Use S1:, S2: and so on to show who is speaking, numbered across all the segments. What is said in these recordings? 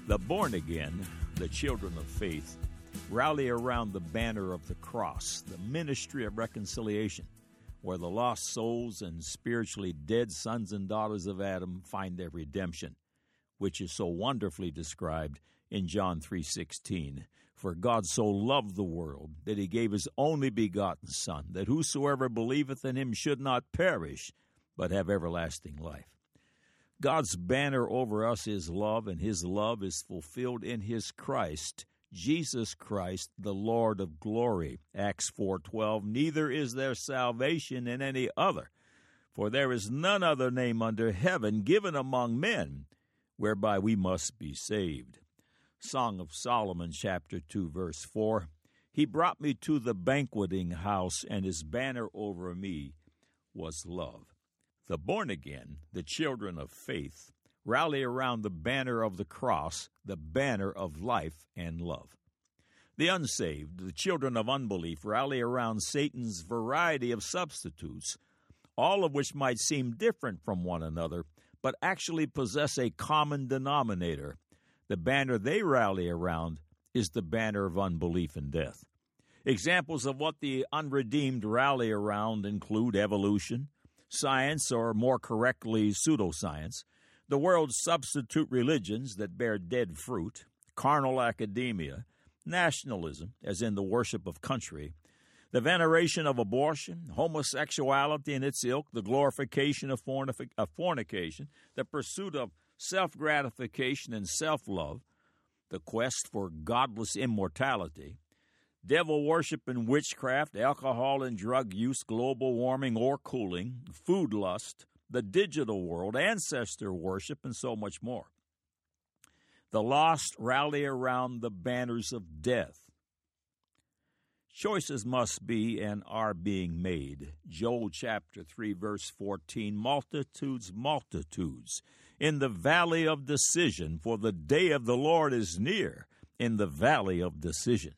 S1: The born again, the children of faith, rally around the banner of the cross, the ministry of reconciliation, where the lost souls and spiritually dead sons and daughters of Adam find their redemption, which is so wonderfully described in John 3:16. For God so loved the world that he gave his only begotten Son, that whosoever believeth in him should not perish, but have everlasting life. God's banner over us is love, and his love is fulfilled in his Christ, Jesus Christ, the Lord of glory. Acts 4:12, neither is there salvation in any other, for there is none other name under heaven given among men, whereby we must be saved. Song of Solomon, chapter 2, verse 4, he brought me to the banqueting house, and his banner over me was love. The born again, the children of faith, rally around the banner of the cross, the banner of life and love. The unsaved, the children of unbelief, rally around Satan's variety of substitutes, all of which might seem different from one another, but actually possess a common denominator. The banner they rally around is the banner of unbelief and death. Examples of what the unredeemed rally around include evolution, science, or more correctly, pseudoscience, the world's substitute religions that bear dead fruit, carnal academia, nationalism, as in the worship of country, the veneration of abortion, homosexuality and its ilk, the glorification of fornication, the pursuit of self-gratification and self-love, the quest for godless immortality, devil worship and witchcraft, alcohol and drug use, global warming or cooling, food lust, the digital world, ancestor worship, and so much more. The lost rally around the banners of death. Choices must be and are being made. Joel chapter 3, verse 14, multitudes, multitudes, in the valley of decision, for the day of the Lord is near, in the valley of decision.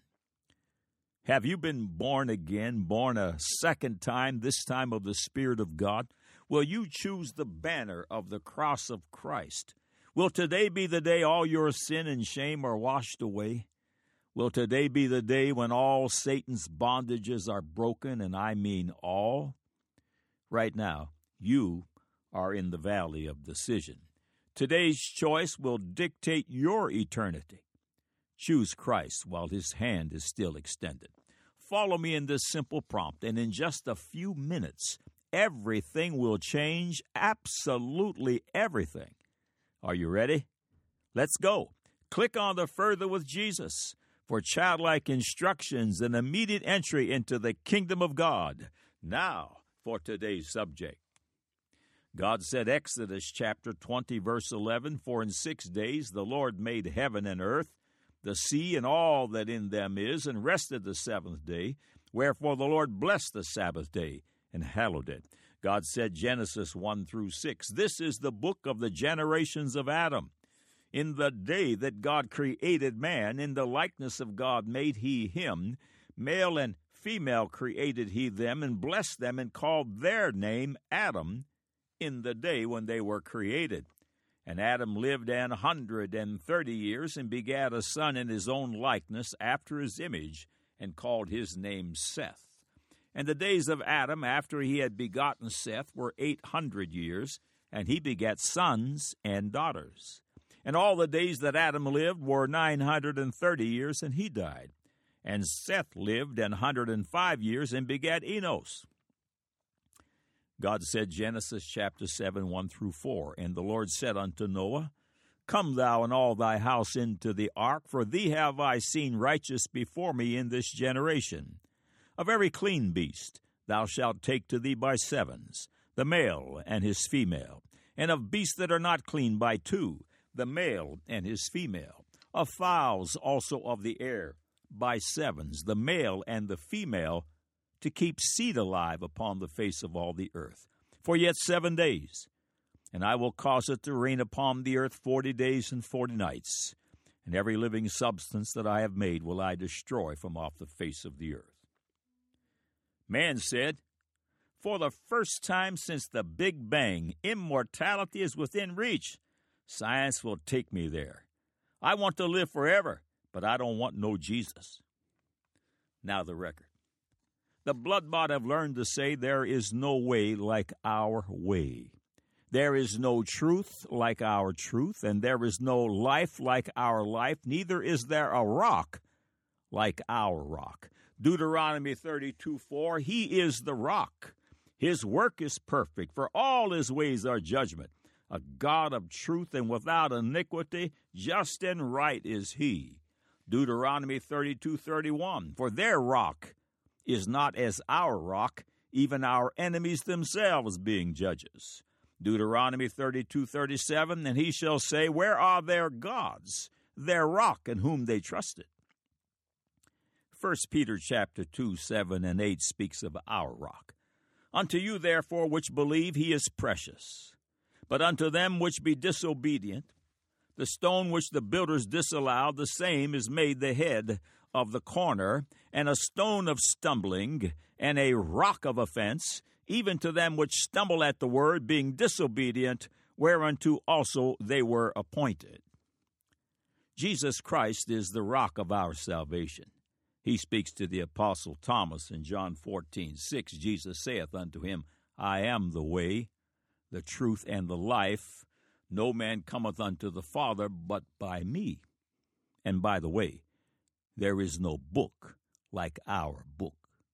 S1: Have you been born again, born a second time, this time of the Spirit of God? Will you choose the banner of the cross of Christ? Will today be the day all your sin and shame are washed away? Will today be the day when all Satan's bondages are broken, and I mean all? Right now, you are in the valley of decision. Today's choice will dictate your eternity. Choose Christ while his hand is still extended. Follow me in this simple prompt, and in just a few minutes, everything will change, absolutely everything. Are you ready? Let's go. Click on the Further with Jesus for childlike instructions and immediate entry into the kingdom of God. Now for today's subject. God said, Exodus chapter 20, verse 11, for in 6 days the Lord made heaven and earth, the sea and all that in them is, and rested the seventh day. Wherefore the Lord blessed the Sabbath day and hallowed it. God said, Genesis 1 through 6, this is the book of the generations of Adam. In the day that God created man, in the likeness of God made he him. Male and female created he them, and blessed them, and called their name Adam, in the day when they were created. And Adam lived 130 years, and begat a son in his own likeness, after his image, and called his name Seth. And the days of Adam, after he had begotten Seth, were 800 years, and he begat sons and daughters. And all the days that Adam lived were 930 years, and he died. And Seth lived 105 years, and begat Enos. God said, Genesis chapter 7, 1 through 4, and the Lord said unto Noah, Come thou and all thy house into the ark, for thee have I seen righteous before me in this generation. Of every clean beast thou shalt take to thee by sevens, the male and his female, and of beasts that are not clean by two, the male and his female, of fowls also of the air by sevens, the male and the female, to keep seed alive upon the face of all the earth, for yet 7 days. And I will cause it to rain upon the earth 40 days and 40 nights, and every living substance that I have made will I destroy from off the face of the earth. Man said, For the first time since the Big Bang, immortality is within reach. Science will take me there. I want to live forever, but I don't want no Jesus. Now the record. The blood-bought have learned to say there is no way like our way. There is no truth like our truth, and there is no life like our life. Neither is there a rock like our rock. Deuteronomy 32:4, He is the rock. His work is perfect, for all His ways are judgment. A God of truth and without iniquity, just and right is He. Deuteronomy 32:31, for their rock is not as our rock, even our enemies themselves being judges. Deuteronomy 32:37, and he shall say, where are their gods, their rock in whom they trusted? 1 Peter chapter 2, 7 and 8 speaks of our rock. Unto you, therefore, which believe, he is precious. But unto them which be disobedient, the stone which the builders disallowed, the same is made the head of the corner, and a stone of stumbling, and a rock of offense, even to them which stumble at the word, being disobedient, whereunto also they were appointed. Jesus Christ is the rock of our salvation. He speaks to the Apostle Thomas in John 14:6. Jesus saith unto him, I am the way, the truth, and the life. No man cometh unto the Father but by me. And by the way, there is no book like our book.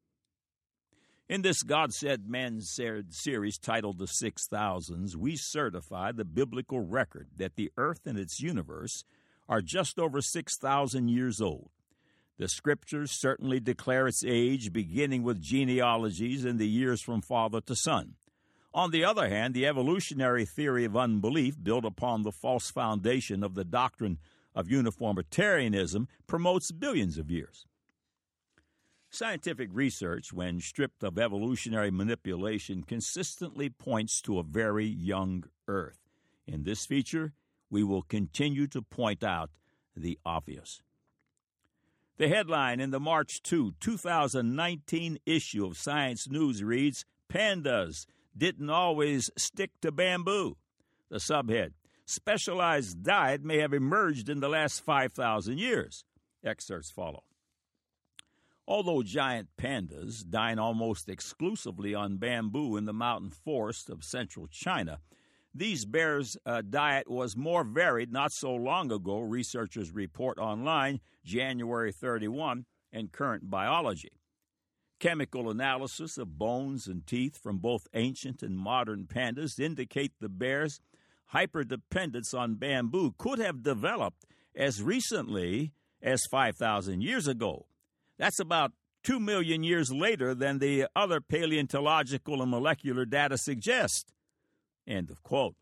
S1: In this God Said, Man Said series titled The 6000s, we certify the biblical record that the earth and its universe are just over 6,000 years old. The scriptures certainly declare its age, beginning with genealogies in the years from father to son. On the other hand, the evolutionary theory of unbelief, built upon the false foundation of the doctrine of uniformitarianism, promotes billions of years. Scientific research, when stripped of evolutionary manipulation, consistently points to a very young Earth. In this feature, we will continue to point out the obvious. The headline in the March 2, 2019 issue of Science News reads, Pandas didn't always stick to bamboo. The subhead, Specialized diet may have emerged in the last 5,000 years. Excerpts follow. Although giant pandas dine almost exclusively on bamboo in the mountain forest of central China, these bears' diet was more varied not so long ago, researchers report online, January 31, in Current Biology. Chemical analysis of bones and teeth from both ancient and modern pandas indicate the bears' hyperdependence on bamboo could have developed as recently as 5,000 years ago. That's about 2 million years later than the other paleontological and molecular data suggest. End of quote.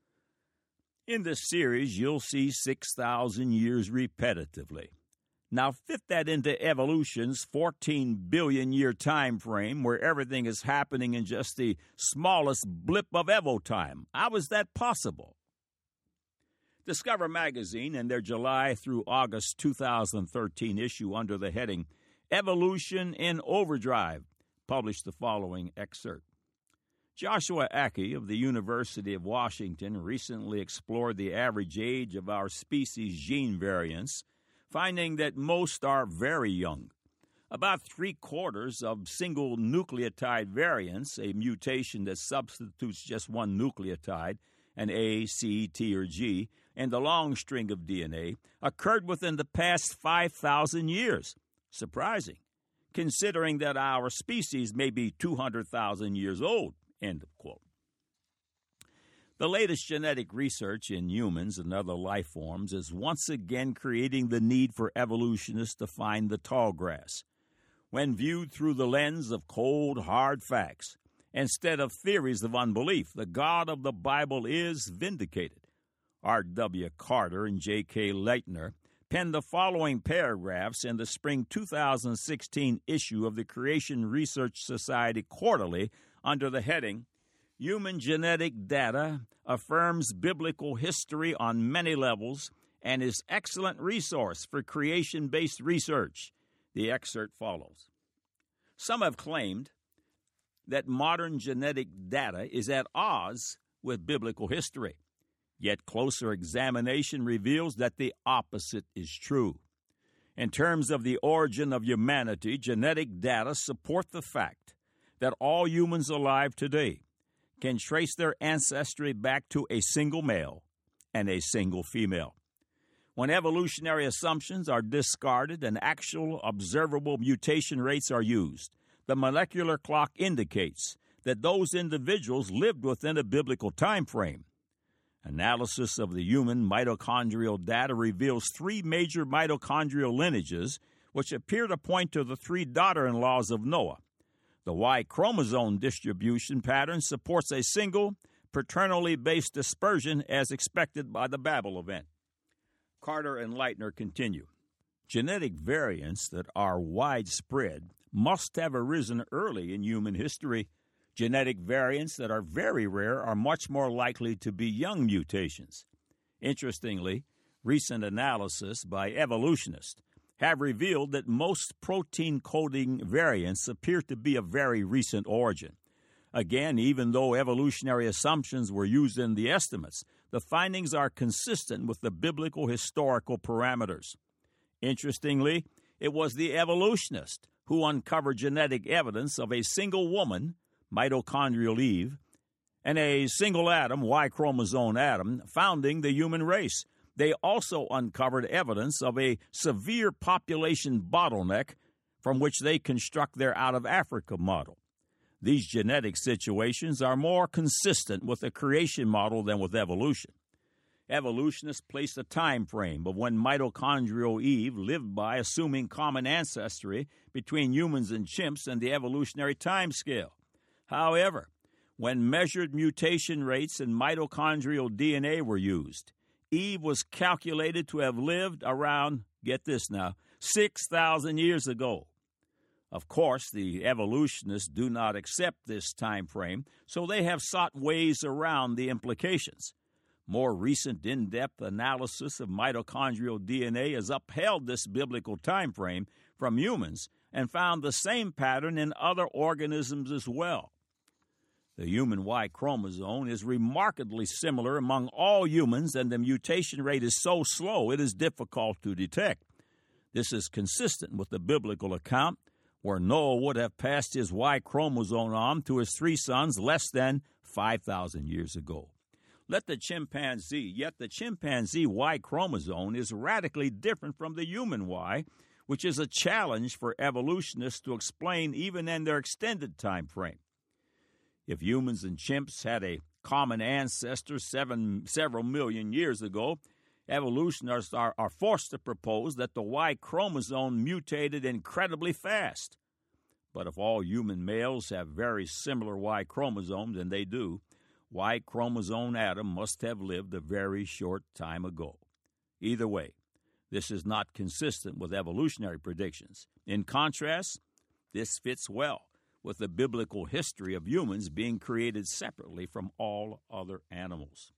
S1: In this series, you'll see 6,000 years repetitively. Now fit that into evolution's 14 billion year time frame where everything is happening in just the smallest blip of evo time. How is that possible? Discover Magazine, in their July through August 2013 issue under the heading Evolution in Overdrive, published the following excerpt. Joshua Aki of the University of Washington recently explored the average age of our species' gene variants, finding that most are very young. About 3/4 of single nucleotide variants, a mutation that substitutes just one nucleotide, an A, C, T, or G, and the long string of DNA, occurred within the past 5,000 years. Surprising, considering that our species may be 200,000 years old. End of quote. The latest genetic research in humans and other life forms is once again creating the need for evolutionists to find the tall grass. When viewed through the lens of cold, hard facts, instead of theories of unbelief, the God of the Bible is vindicated. R.W. Carter and J.K. Leitner penned the following paragraphs in the spring 2016 issue of the Creation Research Society Quarterly under the heading, Human Genetic Data Affirms Biblical History on Many Levels and is Excellent Resource for Creation-Based Research. The excerpt follows. Some have claimed that modern genetic data is at odds with biblical history. Yet closer examination reveals that the opposite is true. In terms of the origin of humanity, genetic data support the fact that all humans alive today can trace their ancestry back to a single male and a single female. When evolutionary assumptions are discarded and actual observable mutation rates are used, the molecular clock indicates that those individuals lived within a biblical time frame. Analysis of the human mitochondrial data reveals three major mitochondrial lineages which appear to point to the three daughter-in-laws of Noah. The Y chromosome distribution pattern supports a single, paternally based dispersion as expected by the Babel event. Carter and Leitner continue. Genetic variants that are widespread must have arisen early in human history. Genetic variants that are very rare are much more likely to be young mutations. Interestingly, recent analysis by evolutionists have revealed that most protein-coding variants appear to be of very recent origin. Again, even though evolutionary assumptions were used in the estimates, the findings are consistent with the biblical historical parameters. Interestingly, it was the evolutionist who uncovered genetic evidence of a single woman, mitochondrial Eve, and a single atom, Y chromosome Adam, founding the human race. They also uncovered evidence of a severe population bottleneck from which they construct their out-of-Africa model. These genetic situations are more consistent with the creation model than with evolution. Evolutionists place a time frame of when mitochondrial Eve lived by, assuming common ancestry between humans and chimps and the evolutionary time scale. However, when measured mutation rates in mitochondrial DNA were used, Eve was calculated to have lived around, get this now, 6,000 years ago. Of course, the evolutionists do not accept this time frame, so they have sought ways around the implications. More recent in-depth analysis of mitochondrial DNA has upheld this biblical time frame from humans and found the same pattern in other organisms as well. The human Y chromosome is remarkably similar among all humans, and the mutation rate is so slow it is difficult to detect. This is consistent with the biblical account, where Noah would have passed his Y chromosome on to his three sons less than 5,000 years ago. Yet the chimpanzee Y chromosome is radically different from the human Y, which is a challenge for evolutionists to explain even in their extended time frame. If humans and chimps had a common ancestor several million years ago, evolutionists are forced to propose that the Y chromosome mutated incredibly fast. But if all human males have very similar Y chromosomes, and they do, Y chromosome Adam must have lived a very short time ago. Either way, this is not consistent with evolutionary predictions. In contrast, this fits well with the biblical history of humans being created separately from all other animals.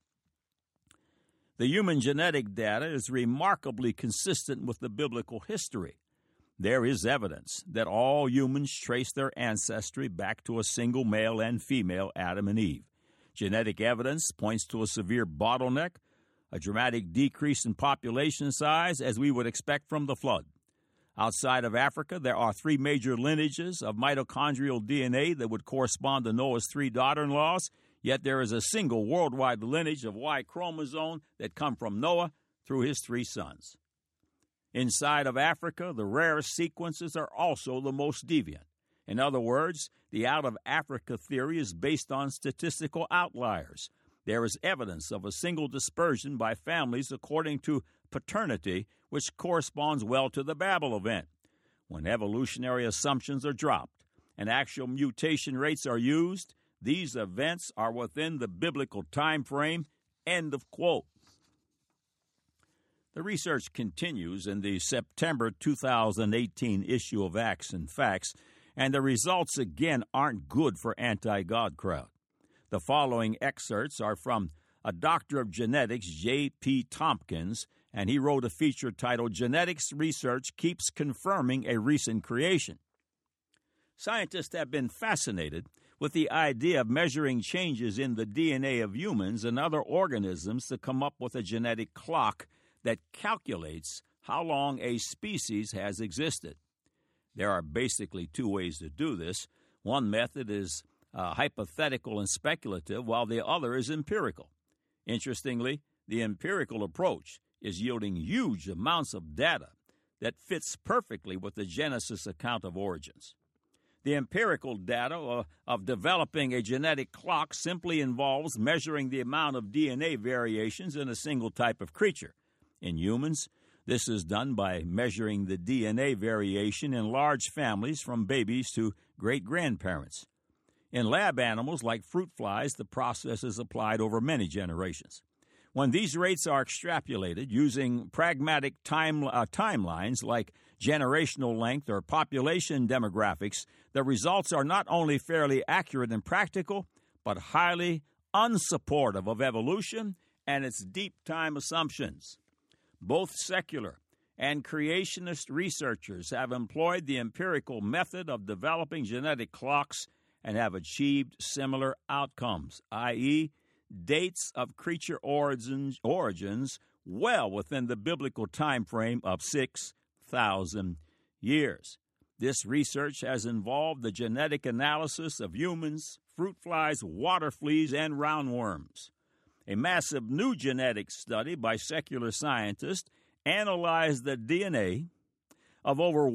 S1: The human genetic data is remarkably consistent with the biblical history. There is evidence that all humans trace their ancestry back to a single male and female Adam and Eve. Genetic evidence points to a severe bottleneck, a dramatic decrease in population size, as we would expect from the flood. Outside of Africa, there are three major lineages of mitochondrial DNA that would correspond to Noah's three daughter-in-laws, yet there is a single worldwide lineage of Y chromosome that come from Noah through his three sons. Inside of Africa, the rarest sequences are also the most deviant. In other words, the out-of-Africa theory is based on statistical outliers. There is evidence of a single dispersion by families according to paternity, which corresponds well to the Babel event. When evolutionary assumptions are dropped and actual mutation rates are used, these events are within the biblical time frame. End of quote. The research continues in the September 2018 issue of Acts and Facts, and the results again aren't good for anti-God crowd. The following excerpts are from a doctor of genetics, J.P. Tompkins, and he wrote a feature titled Genetics Research Keeps Confirming a Recent Creation. Scientists have been fascinated with the idea of measuring changes in the DNA of humans and other organisms to come up with a genetic clock that calculates how long a species has existed. There are basically two ways to do this. One method is hypothetical and speculative, while the other is empirical. Interestingly, the empirical approach is yielding huge amounts of data that fits perfectly with the Genesis account of origins. The empirical data of developing a genetic clock simply involves measuring the amount of DNA variations in a single type of creature. In humans, this is done by measuring the DNA variation in large families from babies to great-grandparents. In lab animals like fruit flies, the process is applied over many generations. When these rates are extrapolated using pragmatic timelines like generational length or population demographics, the results are not only fairly accurate and practical, but highly unsupportive of evolution and its deep time assumptions. Both secular and creationist researchers have employed the empirical method of developing genetic clocks and have achieved similar outcomes, i.e., dates of creature origins well within the biblical time frame of 6,000 years. This research has involved the genetic analysis of humans, fruit flies, water fleas, and roundworms. A massive new genetic study by secular scientists analyzed the DNA of over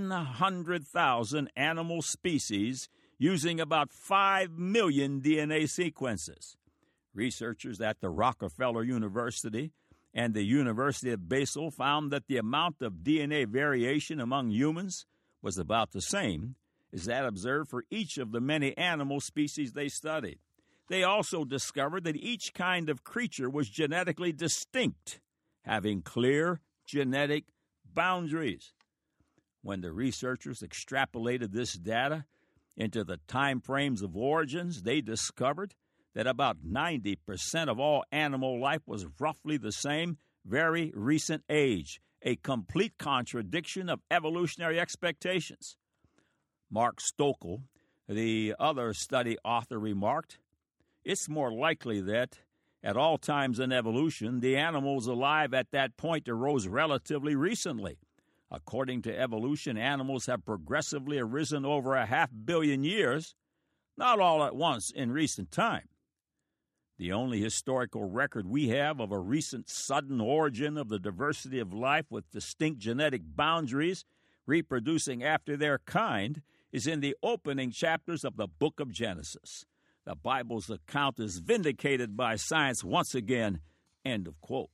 S1: 100,000 animal species using about 5 million DNA sequences. Researchers at the Rockefeller University and the University of Basel found that the amount of DNA variation among humans was about the same as that observed for each of the many animal species they studied. They also discovered that each kind of creature was genetically distinct, having clear genetic boundaries. When the researchers extrapolated this data into the time frames of origins, they discovered that about 90% of all animal life was roughly the same very recent age, a complete contradiction of evolutionary expectations. Mark Stoeckle, the other study author, remarked, "It's more likely that, at all times in evolution, the animals alive at that point arose relatively recently. According to evolution, animals have progressively arisen over 500 million years, not all at once in recent time. The only historical record we have of a recent sudden origin of the diversity of life with distinct genetic boundaries reproducing after their kind is in the opening chapters of the book of Genesis. The Bible's account is vindicated by science once again." End of quote.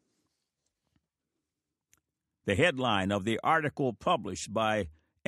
S1: The headline of the article published by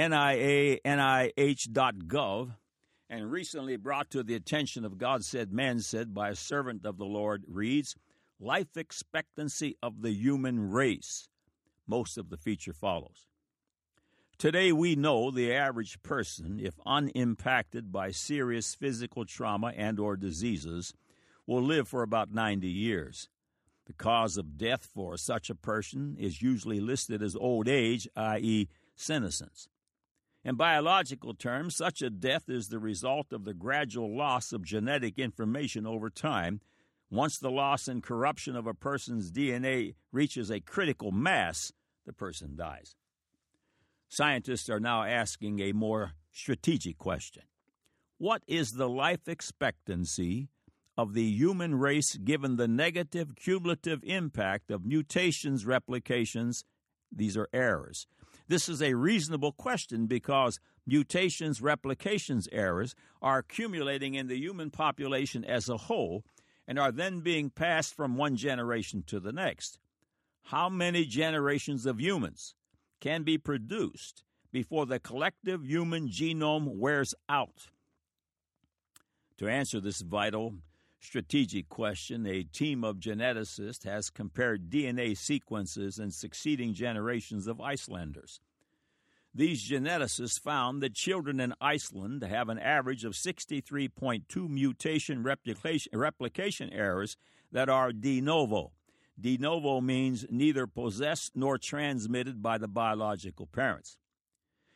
S1: NIH.gov and recently brought to the attention of God Said, Man Said by a servant of the Lord reads, "Life Expectancy of the Human Race." Most of the feature follows. Today we know the average person, if unimpacted by serious physical trauma and or diseases, will live for about 90 years. The cause of death for such a person is usually listed as old age, i.e., senescence. In biological terms, such a death is the result of the gradual loss of genetic information over time. Once the loss and corruption of a person's DNA reaches a critical mass, the person dies. Scientists are now asking a more strategic question. What is the life expectancy of the human race given the negative cumulative impact of mutations, replications? These are errors. This is a reasonable question because mutations, replications, errors are accumulating in the human population as a whole and are then being passed from one generation to the next. How many generations of humans can be produced before the collective human genome wears out? To answer this vital strategic question, a team of geneticists has compared DNA sequences in succeeding generations of Icelanders. These geneticists found that children in Iceland have an average of 63.2 mutation replication errors that are de novo. De novo means neither possessed nor transmitted by the biological parents.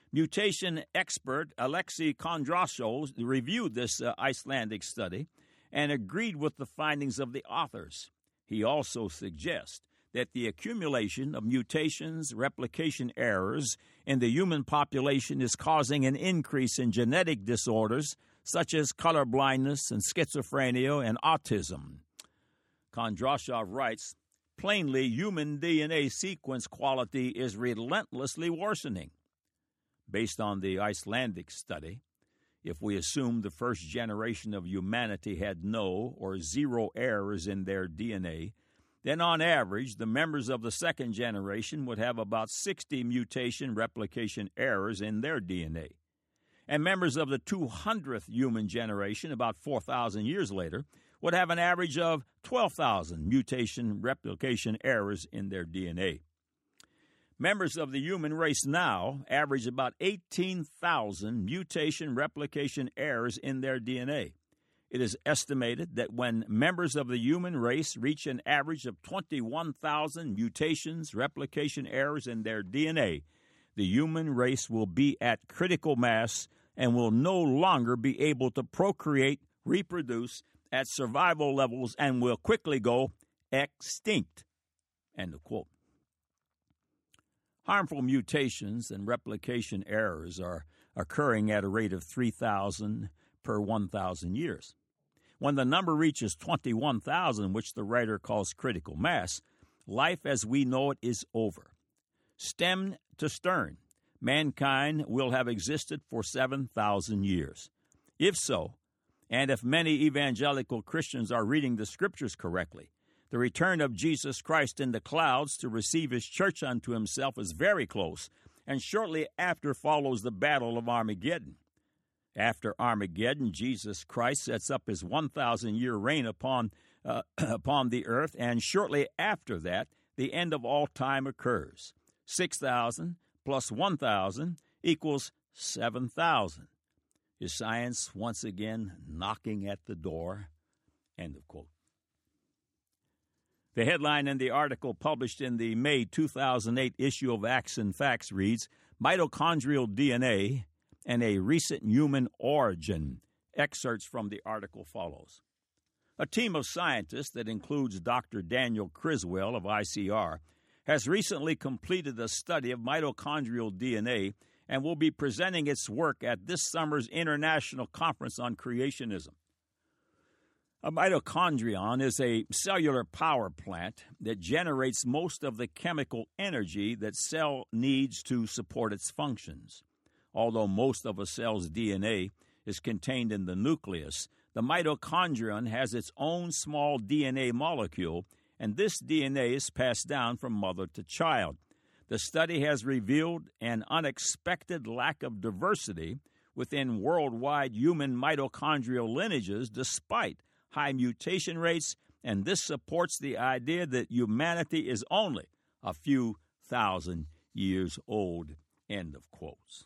S1: Mutation expert Alexei Kondrashov reviewed this Icelandic study and agreed with the findings of the authors. He also suggests that the accumulation of mutations, replication errors in the human population is causing an increase in genetic disorders such as color blindness and schizophrenia and autism. Kondrashov writes, plainly, human DNA sequence quality is relentlessly worsening. Based on the Icelandic study, if we assume the first generation of humanity had no or zero errors in their DNA, then on average, the members of the second generation would have about 60 mutation replication errors in their DNA. And members of the 200th human generation, about 4,000 years later, would have an average of 12,000 mutation replication errors in their DNA. Members of the human race now average about 18,000 mutation replication errors in their DNA. It is estimated that when members of the human race reach an average of 21,000 mutations replication errors in their DNA, the human race will be at critical mass and will no longer be able to procreate, reproduce at survival levels, and will quickly go extinct. End of quote. Harmful mutations and replication errors are occurring at a rate of 3,000 per 1,000 years. When the number reaches 21,000, which the writer calls critical mass, life as we know it is over. Stem to stern, mankind will have existed for 7,000 years. If so, and if many evangelical Christians are reading the Scriptures correctly, the return of Jesus Christ in the clouds to receive his church unto himself is very close, and shortly after follows the battle of Armageddon. After Armageddon, Jesus Christ sets up his 1,000-year reign upon the earth, and shortly after that, the end of all time occurs. 6,000 plus 1,000 equals 7,000. Is science once again knocking at the door? End of quote. The headline in the article published in the May 2008 issue of Acts and Facts reads, Mitochondrial DNA and a Recent Human Origin. Excerpts from the article follows. A team of scientists that includes Dr. Daniel Criswell of ICR has recently completed a study of mitochondrial DNA and will be presenting its work at this summer's International Conference on Creationism. A mitochondrion is a cellular power plant that generates most of the chemical energy that cell needs to support its functions. Although most of a cell's DNA is contained in the nucleus, the mitochondrion has its own small DNA molecule, and this DNA is passed down from mother to child. The study has revealed an unexpected lack of diversity within worldwide human mitochondrial lineages despite high mutation rates, and this supports the idea that humanity is only a few thousand years old. End of quotes.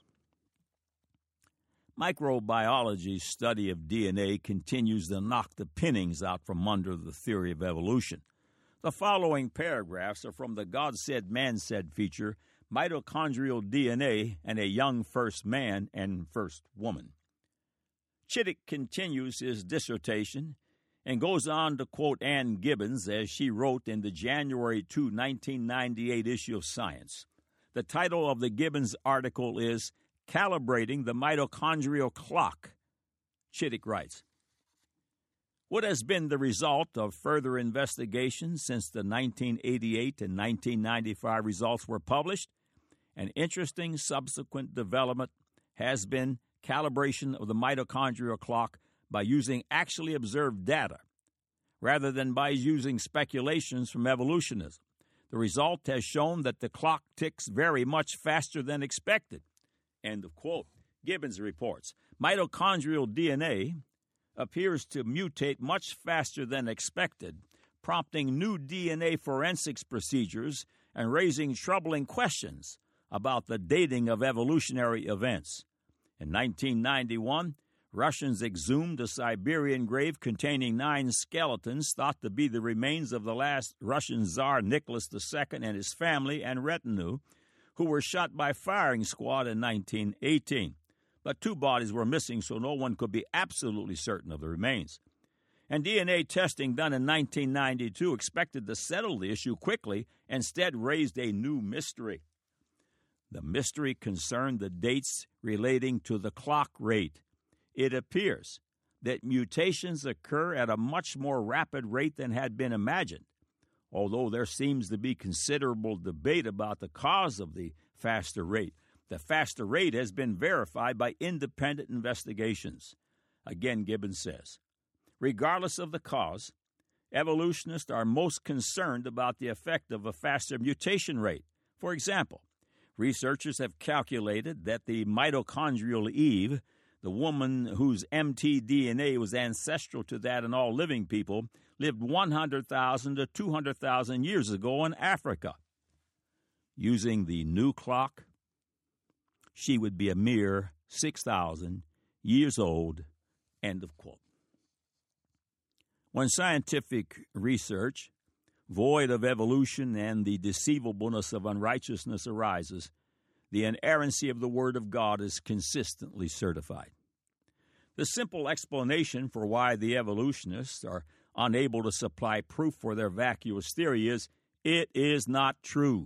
S1: Microbiology's study of DNA continues to knock the pinnings out from under the theory of evolution. The following paragraphs are from the God Said, Man Said feature, Mitochondrial DNA and a Young First Man and First Woman. Chittick continues his dissertation and goes on to quote Ann Gibbons as she wrote in the January 2, 1998 issue of Science. The title of the Gibbons article is Calibrating the Mitochondrial Clock. Chittick writes, what has been the result of further investigation since the 1988 and 1995 results were published? An interesting subsequent development has been calibration of the mitochondrial clock by using actually observed data, rather than by using speculations from evolutionism. The result has shown that the clock ticks very much faster than expected. End of quote. Gibbons reports, mitochondrial DNA appears to mutate much faster than expected, prompting new DNA forensics procedures and raising troubling questions about the dating of evolutionary events. In 1991, Russians exhumed a Siberian grave containing 9 skeletons thought to be the remains of the last Russian Tsar Nicholas II and his family and retinue, who were shot by firing squad in 1918. But 2 bodies were missing, so no one could be absolutely certain of the remains. And DNA testing done in 1992 expected to settle the issue quickly, instead raised a new mystery. The mystery concerned the dates relating to the clock rate. It appears that mutations occur at a much more rapid rate than had been imagined, although there seems to be considerable debate about the cause of the faster rate. The faster rate has been verified by independent investigations. Again, Gibbons says, regardless of the cause, evolutionists are most concerned about the effect of a faster mutation rate. For example, researchers have calculated that the mitochondrial Eve, the woman whose mtDNA was ancestral to that in all living people, lived 100,000 to 200,000 years ago in Africa. Using the new clock, she would be a mere 6,000 years old, end of quote. When scientific research, void of evolution and the deceivableness of unrighteousness arises, the inerrancy of the Word of God is consistently certified. The simple explanation for why the evolutionists are unable to supply proof for their vacuous theory is, it is not true.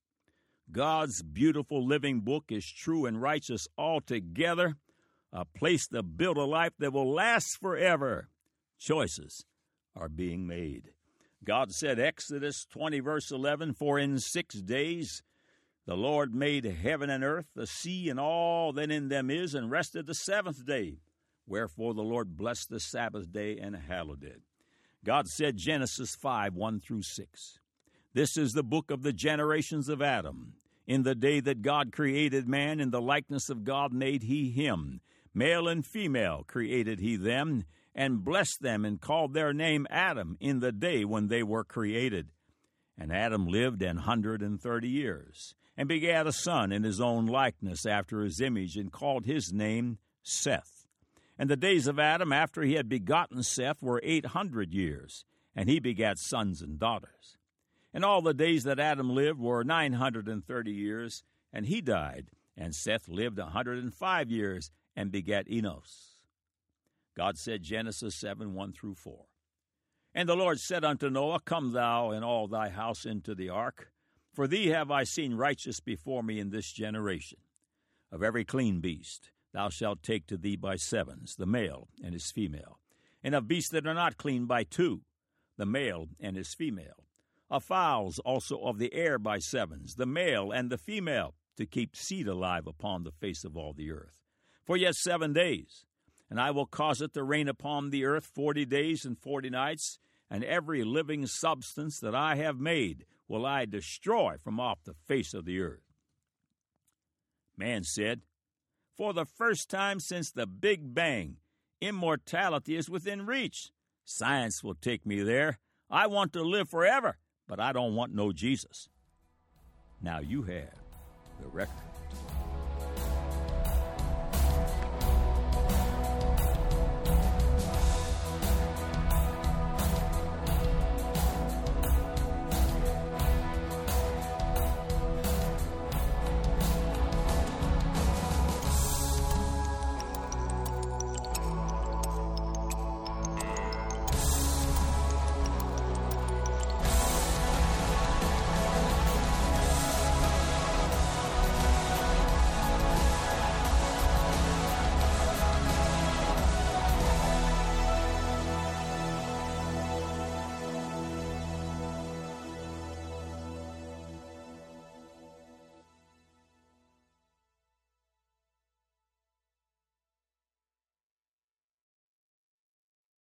S1: God's beautiful living book is true and righteous altogether, a place to build a life that will last forever. Choices are being made. God said, Exodus 20, verse 11, for in 6 days the Lord made heaven and earth, the sea, and all that in them is, and rested the 7th day. Wherefore the Lord blessed the Sabbath day and hallowed it. God said, Genesis 5, 1 through 6. This is the book of the generations of Adam. In the day that God created man, in the likeness of God made he him. Male and female created he them, and blessed them, and called their name Adam in the day when they were created. And Adam lived 130 years, and begat a son in his own likeness after his image, and called his name Seth. And the days of Adam after he had begotten Seth were 800 years, and he begat sons and daughters. And all the days that Adam lived were 930 years, and he died. And Seth lived 105 years, and begat Enos. God said, Genesis 7, 1 through 4. And the Lord said unto Noah, Come thou and all thy house into the ark, for thee have I seen righteous before me in this generation. Of every clean beast thou shalt take to thee by 7s, the male and his female. And of beasts that are not clean by 2, the male and his female. Of fowls also of the air by 7s, the male and the female, to keep seed alive upon the face of all the earth. For yet 7 days, and I will cause it to rain upon the earth 40 days and 40 nights, and every living substance that I have made will I destroy from off the face of the earth. Man said, For the first time since the Big Bang, immortality is within reach. Science will take me there. I want to live forever, but I don't want no Jesus. Now you have the record.